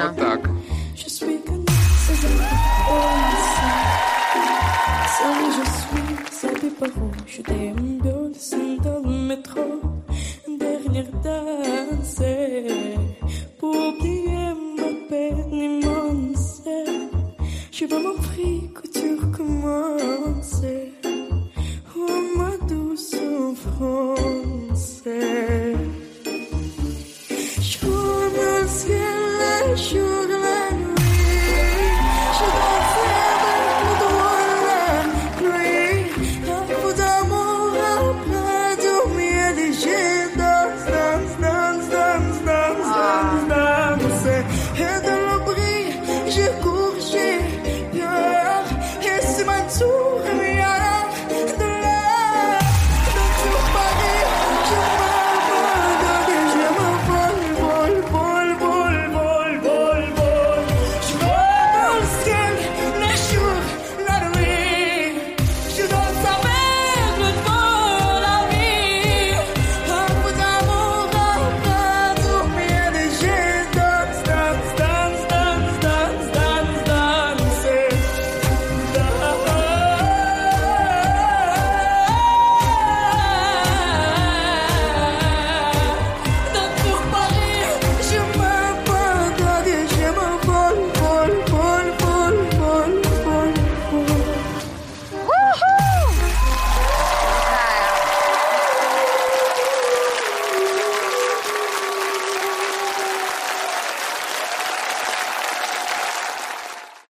là. так. Je suis comme ça, je suis habillée par où je déambule dans le métro. Une dernière danse pour oublier ma peine immense. Je veux mon prix que tu recommences. Oh ma douce enfance.